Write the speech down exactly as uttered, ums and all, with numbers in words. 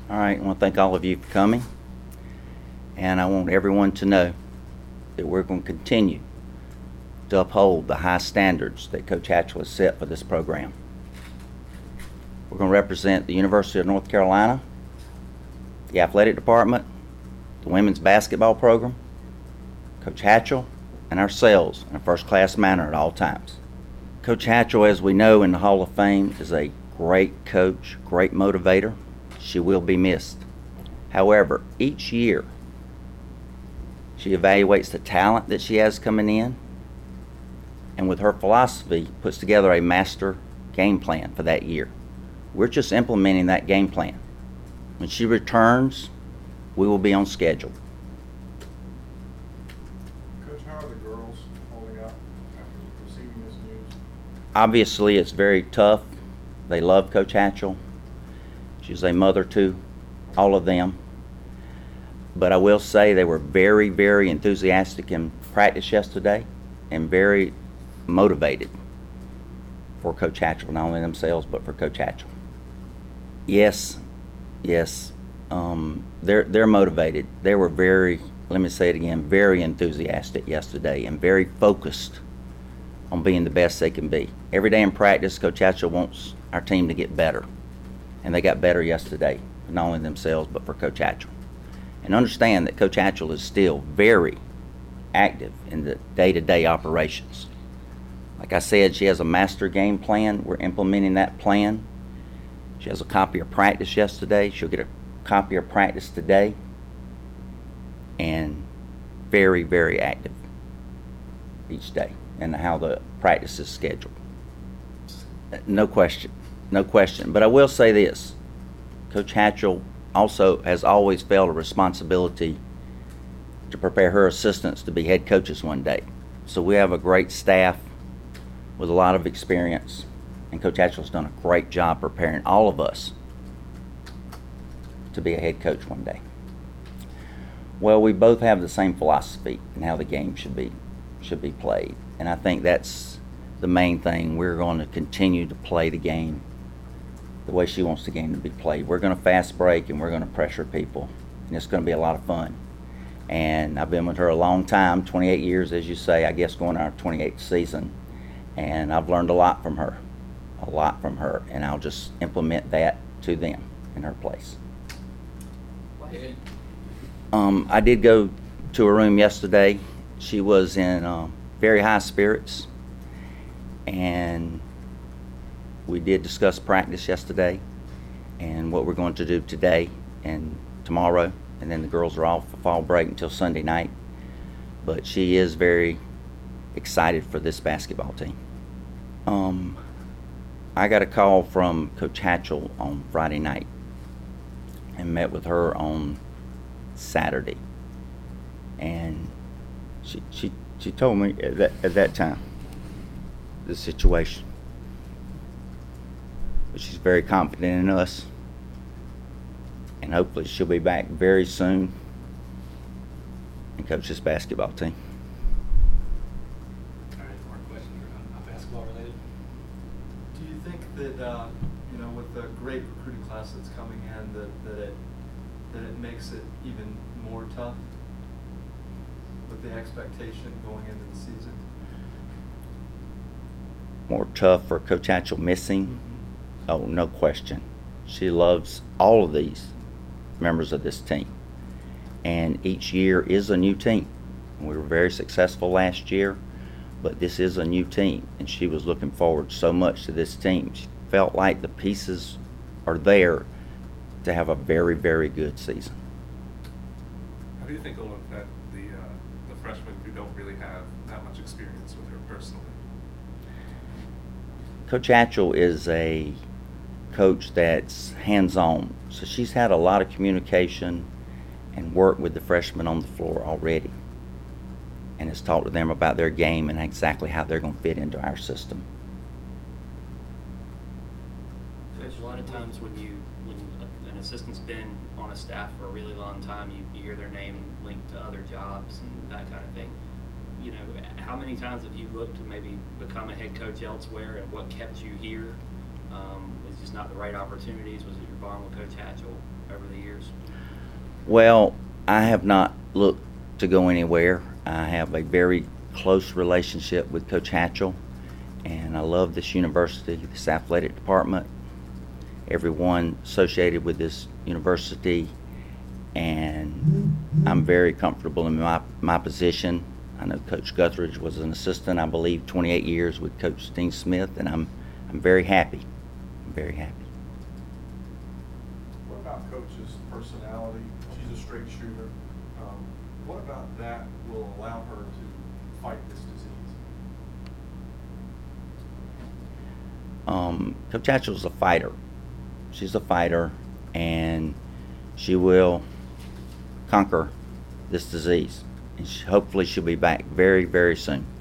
All right, I want to thank all of you for coming, and I want everyone to know that we're going to continue to uphold the high standards that Coach Hatchell has set for this program. We're going to represent the University of North Carolina, the athletic department, the women's basketball program, Coach Hatchell, and ourselves in a first-class manner at all times. Coach Hatchell, as we know in the Hall of Fame, is a great coach, great motivator. She will be missed. However, each year she evaluates the talent that she has coming in, and with her philosophy puts together a master game plan for that year. We're just implementing that game plan. When she returns, we will be on schedule. Coach, how are the girls holding up after receiving this news? Obviously, it's very tough. They love Coach Hatchell. She's a mother to all of them. But I will say they were very, very enthusiastic in practice yesterday and very motivated for Coach Hatchell, not only themselves, but for Coach Hatchell. Yes, yes, um, they're they're motivated. They were very, let me say it again, very enthusiastic yesterday and very focused on being the best they can be. Every day in practice, Coach Hatchell wants our team to get better, and they got better yesterday, not only themselves, but for Coach Hatchell. And understand that Coach Hatchell is still very active in the day-to-day operations. Like I said, she has a master game plan. We're implementing that plan. She has a copy of practice yesterday. She'll get a copy of practice today. And very, very active each day and how the practice is scheduled. No question. No question. But I will say this. Coach Hatchell also has always felt a responsibility to prepare her assistants to be head coaches one day. So we have a great staff with a lot of experience, and Coach Hatchell's done a great job preparing all of us to be a head coach one day. Well, we both have the same philosophy in how the game should be should be played, and I think that's the main thing. We're going to continue to play the game the way she wants the game to be played. We're going to fast break and we're going to pressure people, and it's going to be a lot of fun. And I've been with her a long time, twenty-eight years, as you say, I guess going on our twenty-eighth season. And I've learned a lot from her, a lot from her, and I'll just implement that to them in her place. Um, I did go to her room yesterday. She was in uh, very high spirits, and we did discuss practice yesterday and what we're going to do today and tomorrow, and then the girls are off for fall break until Sunday night. But she is very excited for this basketball team. Um, I got a call from Coach Hatchell on Friday night and met with her on Saturday, and she she she told me at that at that time the situation. But she's very confident in us, and hopefully she'll be back very soon and coach this basketball team. That uh, you know, with the great recruiting class that's coming in, that, that it that it makes it even more tough with the expectation going into the season? More tough for Coach Hatchell missing? Mm-hmm. Oh, no question. She loves all of these members of this team, and each year is a new team. We were very successful last year, but this is a new team, and she was looking forward so much to this team. She felt like the pieces are there to have a very, very good season. How do you think it'll affect the uh, the freshmen who don't really have that much experience with her personally? Coach Hatchell is a coach that's hands-on, so she's had a lot of communication and work with the freshmen on the floor already, and has talked to them about their game and exactly how they're going to fit into our system. Coach, a lot of times when you when an assistant's been on a staff for a really long time, you, you hear their name linked to other jobs and that kind of thing. You know, how many times have you looked to maybe become a head coach elsewhere, and what kept you here? Um, was just not the right opportunities? Was it your bond with Coach Hatchell over the years? Well, I have not looked to go anywhere. I have a very close relationship with Coach Hatchell, and I love this university, this athletic department, everyone associated with this university, and I'm very comfortable in my, my position. I know Coach Guthridge was an assistant, I believe, twenty-eight years with Coach Dean Smith, and I'm I'm very happy. I'm very happy. What about Coach's personality? She's a straight shooter. Um, what about that will allow her to fight this disease? Um, Coach Hatchell's a fighter. She's a fighter, and she will conquer this disease. And she, hopefully she'll be back very, very soon.